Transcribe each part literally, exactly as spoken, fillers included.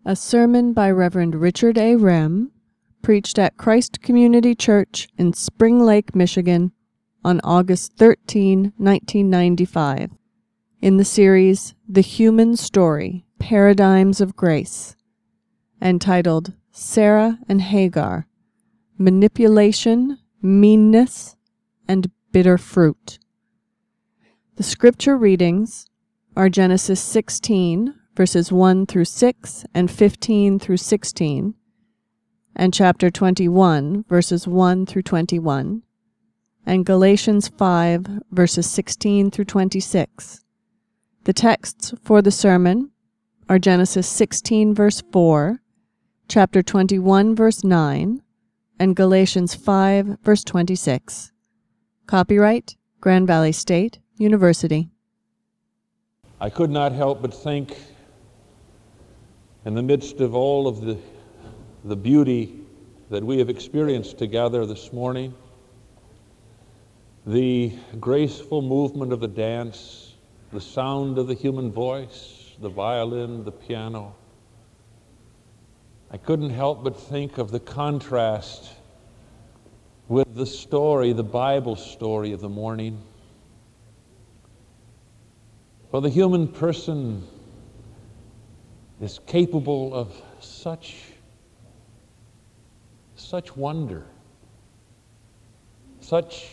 A sermon by Reverend Richard A. Rem, preached at Christ Community Church in Spring Lake, Michigan, on August thirteenth, nineteen ninety-five, in the series The Human Story, Paradigms of Grace, entitled Sarah and Hagar, Manipulation, Meanness, and Bitter Fruit. The scripture readings are Genesis sixteen, verses one through six and fifteen through sixteen, and chapter twenty-one, verses one through twenty-one, and Galatians five, verses sixteen through twenty-six. The texts for the sermon are Genesis sixteen, verse four, chapter twenty-one, verse nine, and Galatians five, verse twenty-six. Copyright Grand Valley State University. I could not help but think, in the midst of all of the, the beauty that we have experienced together this morning, the graceful movement of the dance, the sound of the human voice, the violin, the piano, I couldn't help but think of the contrast with the story, the Bible story of the morning. For the human person is capable of such, such wonder, such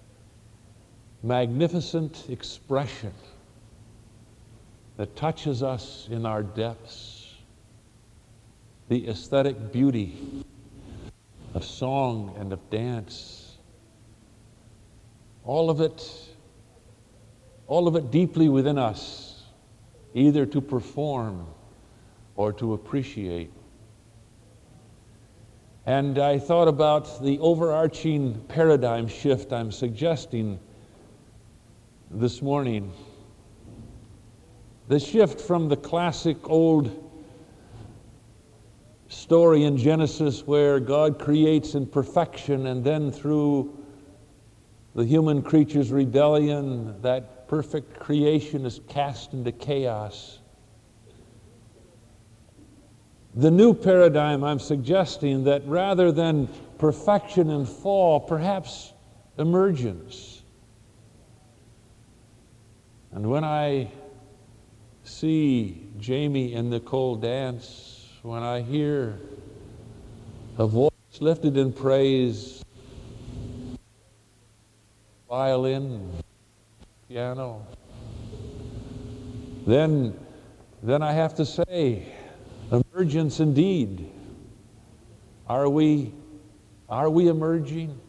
magnificent expression that touches us in our depths, the aesthetic beauty of song and of dance, all of it all of it deeply within us, either to perform or to appreciate. And I thought about the overarching paradigm shift I'm suggesting this morning. The shift from the classic old story in Genesis where God creates in perfection, and then through the human creature's rebellion, that perfect creation is cast into chaos. The new paradigm I'm suggesting, that rather than perfection and fall, perhaps emergence. And when I see Jamie and Nicole dance, when I hear a voice lifted in praise, violin, piano, then, then I have to say, emergence indeed. Are we, are we emerging?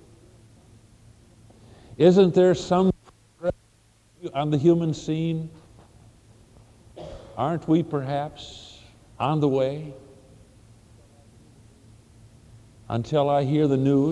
Isn't there some progress on the human scene? Aren't we perhaps on the way? Until I hear the news,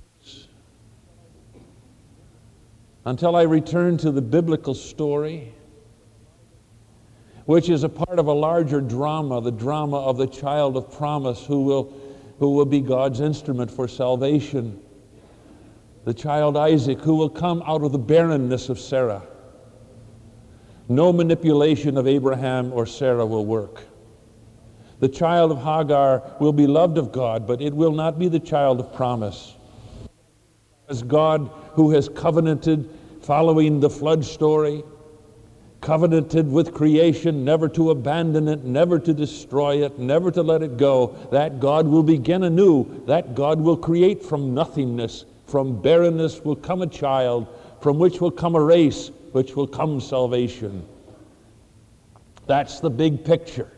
until I return to the biblical story, which is a part of a larger drama, the drama of the child of promise who will, who will be God's instrument for salvation, the child Isaac who will come out of the barrenness of Sarah. No manipulation of Abraham or Sarah will work. The child of Hagar will be loved of God, but it will not be the child of promise. As God who has covenanted following the flood story, covenanted with creation never to abandon it, never to destroy it, never to let it go, that God will begin anew, that God will create from nothingness. From barrenness will come a child, from which will come a race, which will come salvation. That's the big picture.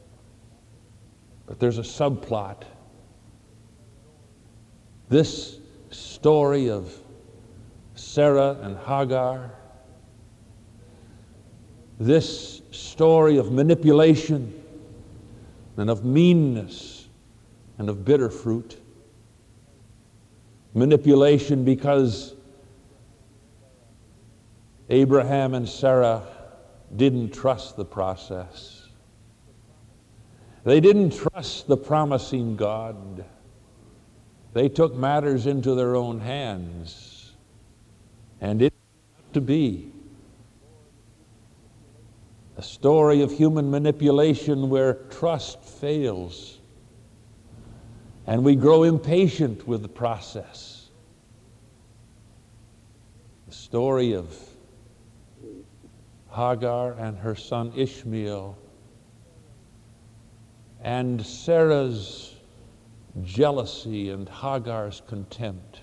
But there's a subplot. This story of Sarah and Hagar, this story of manipulation and of meanness and of bitter fruit. Manipulation because Abraham and Sarah didn't trust the process. They didn't trust the promising God. They took matters into their own hands, and it to be. A story of human manipulation where trust fails and we grow impatient with the process. The story of Hagar and her son Ishmael, and Sarah's jealousy and Hagar's contempt.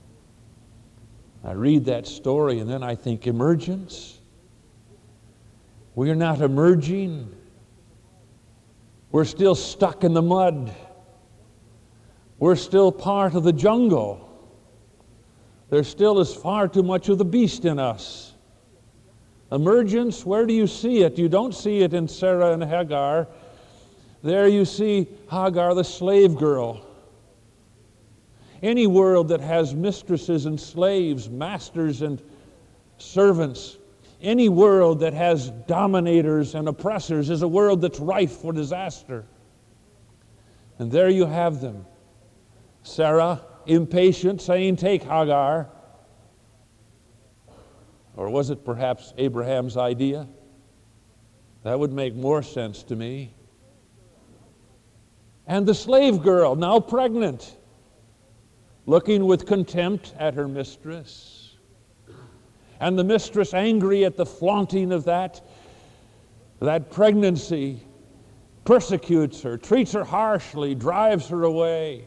I read that story and then I think, emergence? We're not emerging. We're still stuck in the mud. We're still part of the jungle. There still is far too much of the beast in us. Emergence, where do you see it? You don't see it in Sarah and Hagar. There you see Hagar, the slave girl. Any world that has mistresses and slaves, masters and servants, any world that has dominators and oppressors is a world that's rife for disaster. And there you have them. Sarah, impatient, saying, "Take Hagar." Or was it perhaps Abraham's idea? That would make more sense to me. And the slave girl, now pregnant, looking with contempt at her mistress. And the mistress, angry at the flaunting of that, that pregnancy, persecutes her, treats her harshly, drives her away.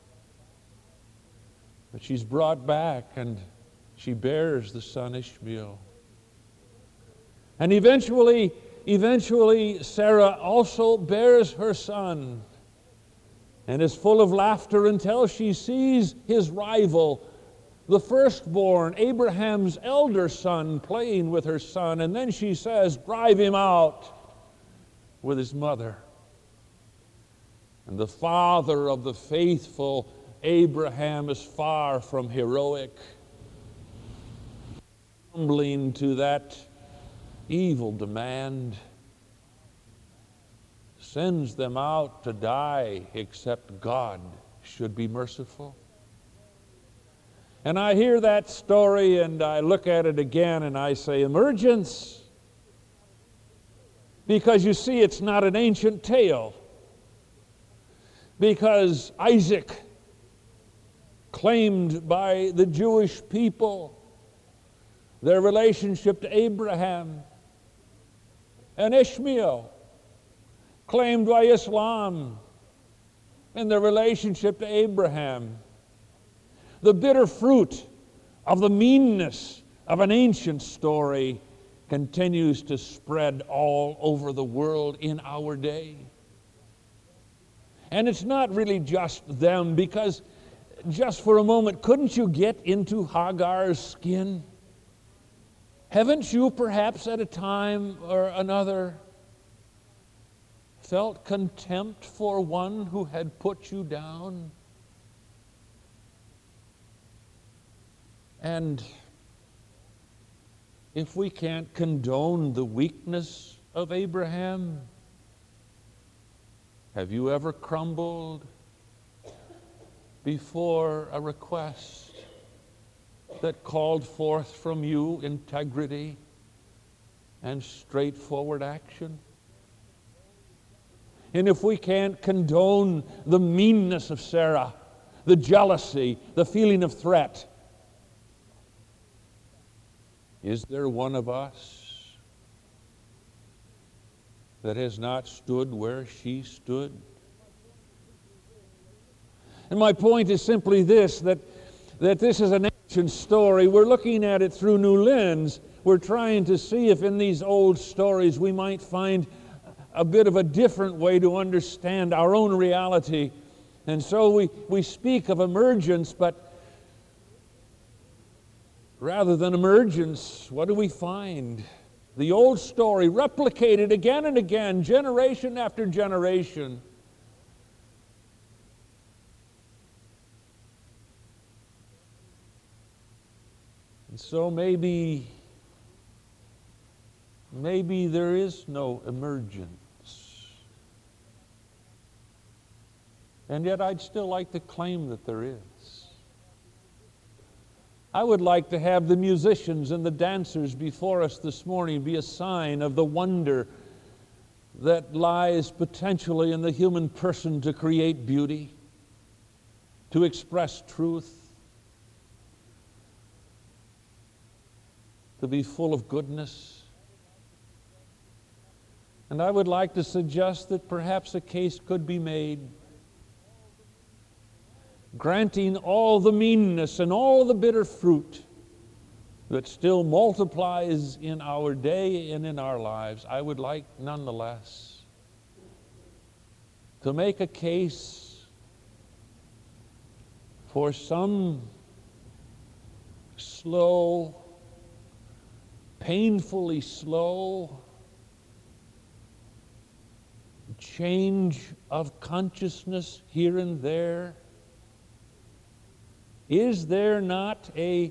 But she's brought back and she bears the son Ishmael. And eventually, eventually Sarah also bears her son and is full of laughter until she sees his rival, the firstborn, Abraham's elder son, playing with her son. And then she says, "Drive him out," with his mother. And the father of the faithful Abraham is far from heroic, humbling to that evil demand, sends them out to die, except God should be merciful. And I hear that story and I look at it again and I say, emergence. Because you see, it's not an ancient tale. Because Isaac, claimed by the Jewish people, their relationship to Abraham, and Ishmael, claimed by Islam in their relationship to Abraham. The bitter fruit of the meanness of an ancient story continues to spread all over the world in our day. And it's not really just them, because just for a moment, couldn't you get into Hagar's skin? Haven't you perhaps at a time or another felt contempt for one who had put you down? And if we can't condone the weakness of Abraham, have you ever crumbled before a request that called forth from you integrity and straightforward action? And if we can't condone the meanness of Sarah, the jealousy, the feeling of threat, is there one of us that has not stood where she stood? And my point is simply this, that, that this is an ancient story. We're looking at it through new lens. We're trying to see if in these old stories we might find a bit of a different way to understand our own reality. And so we, we speak of emergence, but rather than emergence, what do we find? The old story replicated again and again, generation after generation. And so maybe, maybe there is no emergence. And yet I'd still like to claim that there is. I would like to have the musicians and the dancers before us this morning be a sign of the wonder that lies potentially in the human person to create beauty, to express truth, to be full of goodness. And I would like to suggest that perhaps a case could be made granting all the meanness and all the bitter fruit that still multiplies in our day and in our lives. I would like nonetheless to make a case for some slow, painfully slow change of consciousness here and there. Is there not a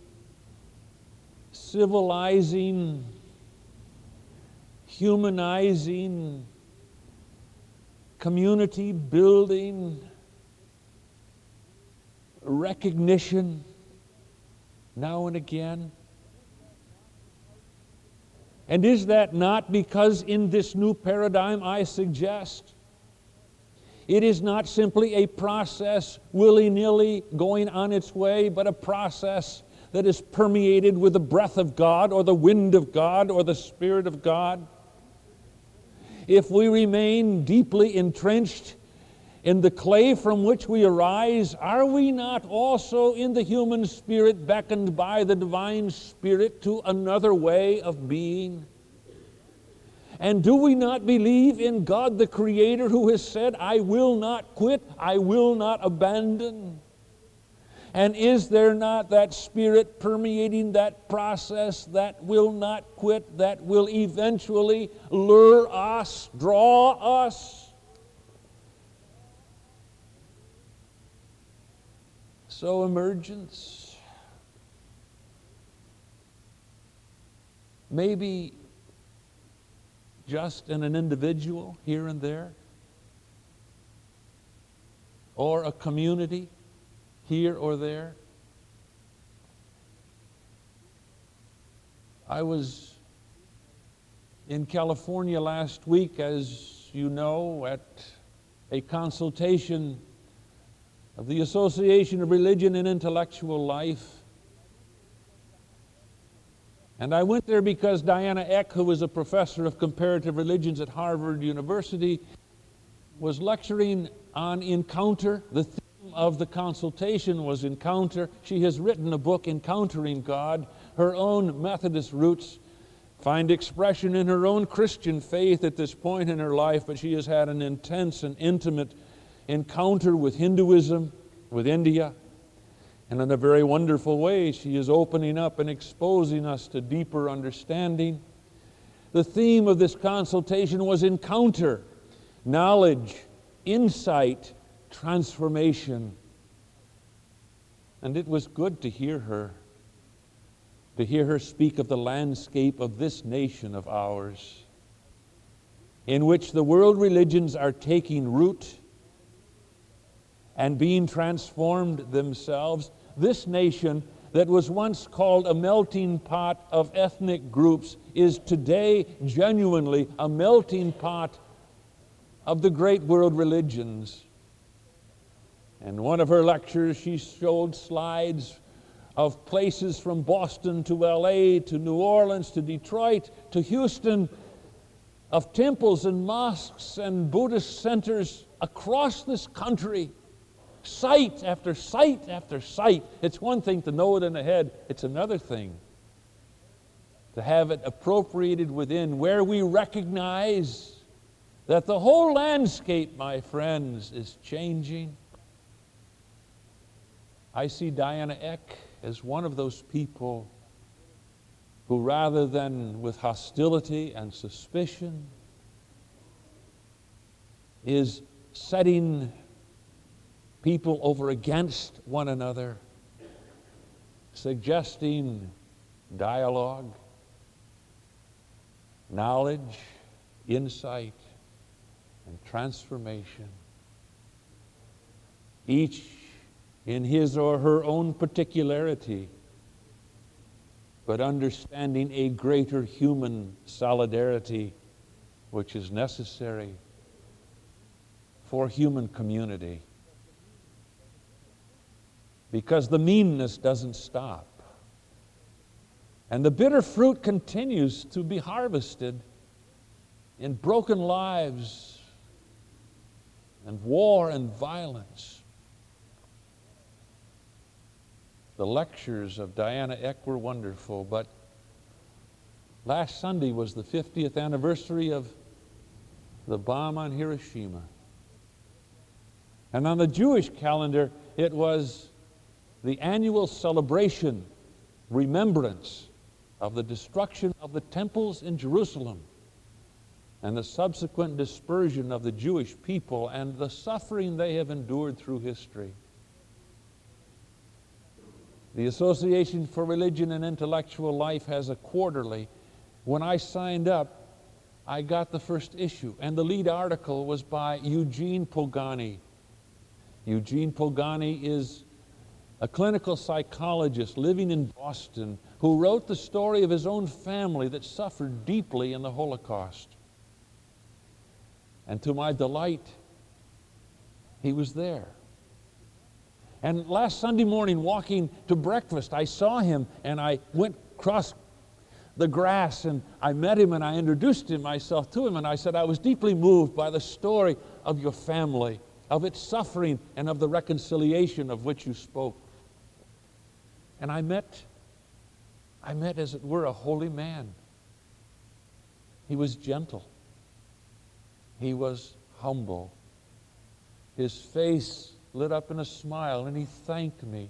civilizing, humanizing, community building recognition now and again? And is that not because in this new paradigm I suggest it is not simply a process willy-nilly going on its way, but a process that is permeated with the breath of God or the wind of God or the Spirit of God? If we remain deeply entrenched in the clay from which we arise, are we not also in the human spirit beckoned by the divine Spirit to another way of being? And do we not believe in God the Creator, who has said, I will not quit, I will not abandon? And is there not that Spirit permeating that process that will not quit, that will eventually lure us, draw us? So emergence, maybe just in an individual here and there, or a community here or there. I was in California last week, as you know, at a consultation of the Association of Religion and Intellectual Life. And I went there because Diana Eck, who was a professor of comparative religions at Harvard University, was lecturing on encounter. The theme of the consultation was encounter. She has written a book, Encountering God. Her own Methodist roots find expression in her own Christian faith at this point in her life, but she has had an intense and intimate encounter with Hinduism, with India. And in a very wonderful way, she is opening up and exposing us to deeper understanding. The theme of this consultation was encounter, knowledge, insight, transformation. And it was good to hear her, to hear her speak of the landscape of this nation of ours, in which the world religions are taking root and being transformed themselves. This nation that was once called a melting pot of ethnic groups is today genuinely a melting pot of the great world religions. In one of her lectures, she showed slides of places from Boston to L A to New Orleans to Detroit to Houston, of temples and mosques and Buddhist centers across this country. Site after site after site. It's one thing to know it in the head. It's another thing to have it appropriated within, where we recognize that the whole landscape, my friends, is changing. I see Diana Eck as one of those people who, rather than with hostility and suspicion, is setting people over against one another, suggesting dialogue, knowledge, insight, and transformation. Each in his or her own particularity, but understanding a greater human solidarity which is necessary for human community. Because the meanness doesn't stop. And the bitter fruit continues to be harvested in broken lives and war and violence. The lectures of Diana Eck were wonderful, but last Sunday was the fiftieth anniversary of the bomb on Hiroshima. And on the Jewish calendar, it was the annual celebration, remembrance of the destruction of the temples in Jerusalem and the subsequent dispersion of the Jewish people and the suffering they have endured through history. The Association for Religion and Intellectual Life has a quarterly. When I signed up, I got the first issue, and the lead article was by Eugene Pogani. Eugene Pogani is a clinical psychologist living in Boston who wrote the story of his own family that suffered deeply in the Holocaust. And to my delight, he was there. And last Sunday morning, walking to breakfast, I saw him, and I went across the grass, and I met him, and I introduced him, myself to him, and I said, I was deeply moved by the story of your family, of its suffering, and of the reconciliation of which you spoke. And I met, I met, as it were, a holy man. He was gentle. He was humble. His face lit up in a smile, and he thanked me.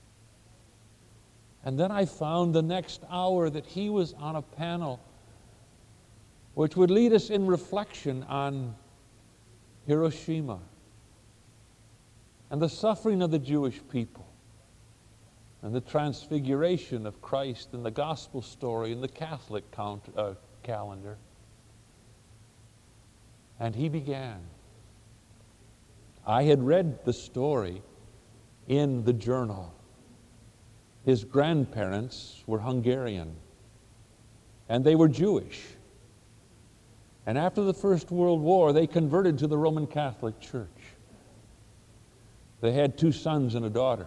And then I found the next hour that he was on a panel which would lead us in reflection on Hiroshima and the suffering of the Jewish people and the transfiguration of Christ and the gospel story and the Catholic count, uh, calendar. And he began. I had read the story in the journal. His grandparents were Hungarian, and they were Jewish. And after the First World War, they converted to the Roman Catholic Church. They had two sons and a daughter.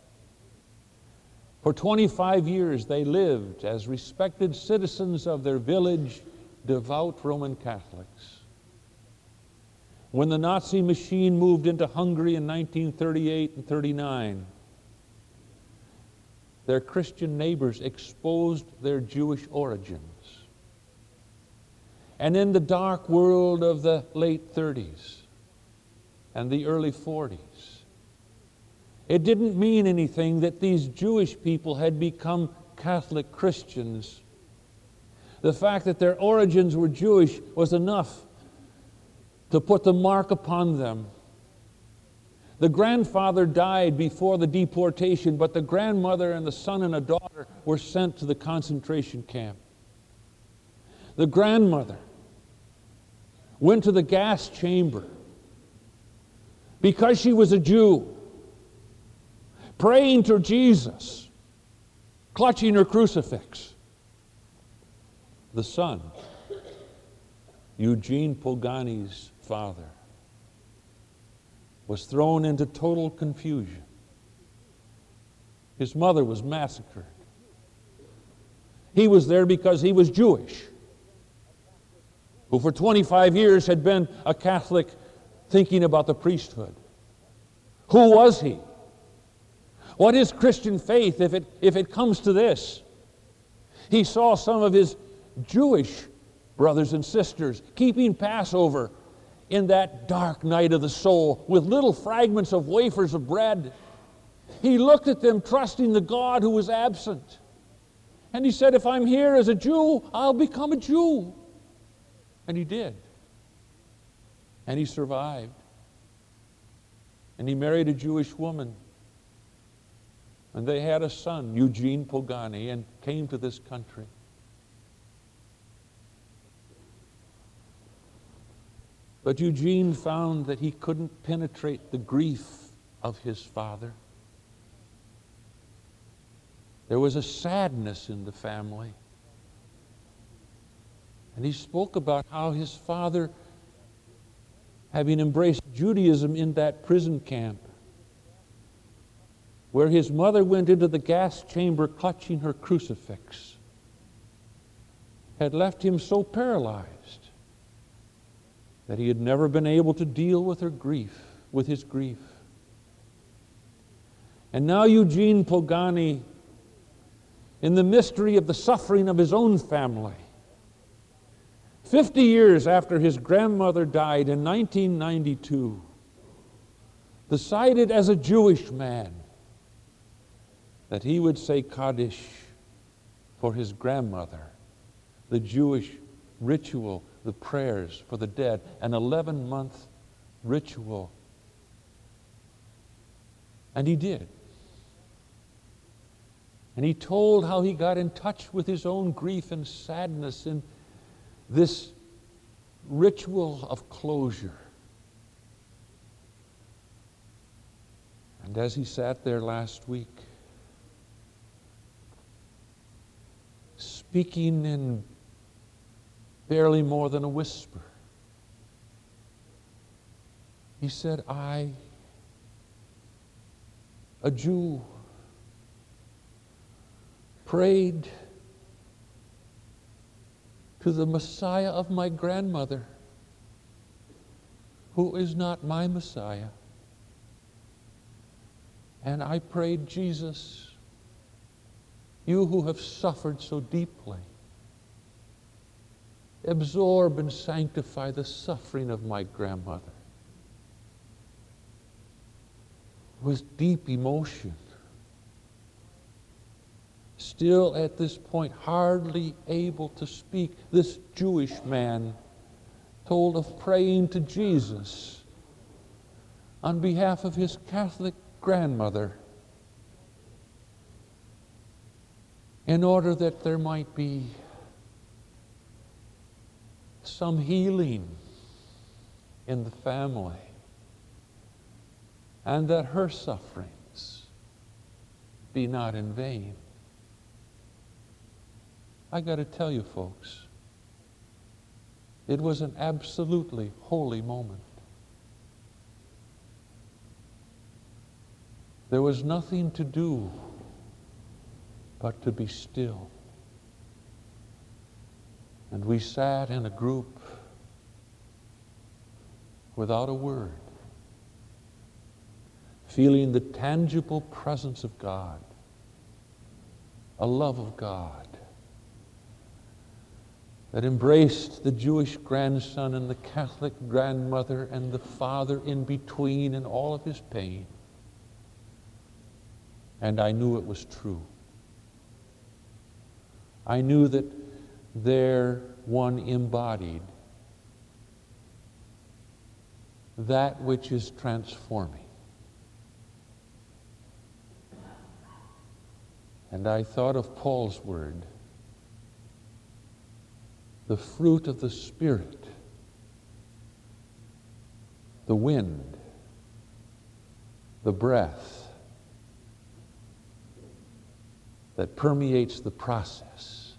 For twenty-five years, they lived as respected citizens of their village, devout Roman Catholics. When the Nazi machine moved into Hungary in nineteen thirty-eight and thirty-nine, their Christian neighbors exposed their Jewish origins. And in the dark world of the late thirties and the early forties, it didn't mean anything that these Jewish people had become Catholic Christians. The fact that their origins were Jewish was enough to put the mark upon them. The grandfather died before the deportation, but the grandmother and the son and a daughter were sent to the concentration camp. The grandmother went to the gas chamber because she was a Jew, praying to Jesus, clutching her crucifix. The son, Eugene Pogani's father, was thrown into total confusion. His mother was massacred. He was there because he was Jewish, who for twenty-five years had been a Catholic thinking about the priesthood. Who was he? What is Christian faith if it, if it comes to this? He saw some of his Jewish brothers and sisters keeping Passover in that dark night of the soul with little fragments of wafers of bread. He looked at them trusting the God who was absent. And he said, if I'm here as a Jew, I'll become a Jew. And he did. And he survived. And he married a Jewish woman. And they had a son, Eugene Pogani, and came to this country. But Eugene found that he couldn't penetrate the grief of his father, There was a sadness in the family. And he spoke about how his father, having embraced Judaism in that prison camp, where his mother went into the gas chamber clutching her crucifix, had left him so paralyzed that he had never been able to deal with her grief, with his grief. And now Eugene Pogani, in the mystery of the suffering of his own family, fifty years after his grandmother died in nineteen ninety-two, decided as a Jewish man that he would say Kaddish for his grandmother, the Jewish ritual, the prayers for the dead, an eleven-month ritual. And he did. And he told how he got in touch with his own grief and sadness in this ritual of closure. And as he sat there last week, speaking in barely more than a whisper, he said, I, a Jew, prayed to the Messiah of my grandmother, who is not my Messiah. And I prayed, Jesus, you who have suffered so deeply, absorb and sanctify the suffering of my grandmother. With deep emotion, still at this point hardly able to speak, this Jewish man told of praying to Jesus on behalf of his Catholic grandmother in order that there might be some healing in the family and that her sufferings be not in vain. I got to tell you, folks, it was an absolutely holy moment. There was nothing to do but to be still. And we sat in a group without a word, feeling the tangible presence of God, a love of God that embraced the Jewish grandson and the Catholic grandmother and the father in between and all of his pain. And I knew it was true. I knew that there one embodied that which is transforming. And I thought of Paul's word, the fruit of the Spirit, the wind, the breath that permeates the process.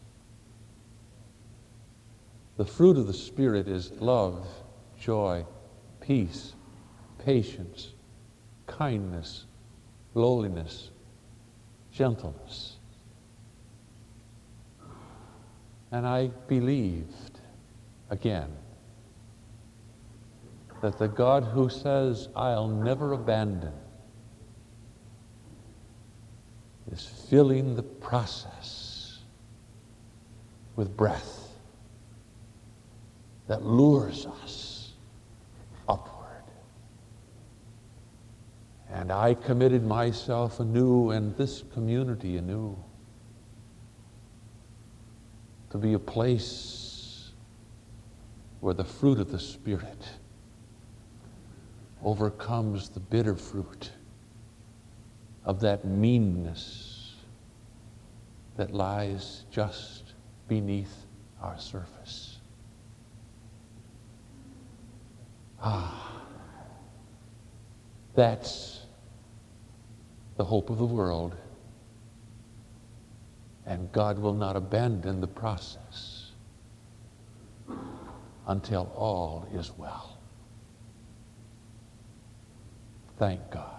The fruit of the Spirit is love, joy, peace, patience, kindness, lowliness, gentleness. And I believed, again, that the God who says, I'll never abandon, is filling the process with breath that lures us upward. And I committed myself anew and this community anew to be a place where the fruit of the Spirit overcomes the bitter fruit of that meanness that lies just beneath our surface. Ah, that's the hope of the world. And God will not abandon the process until all is well. Thank God.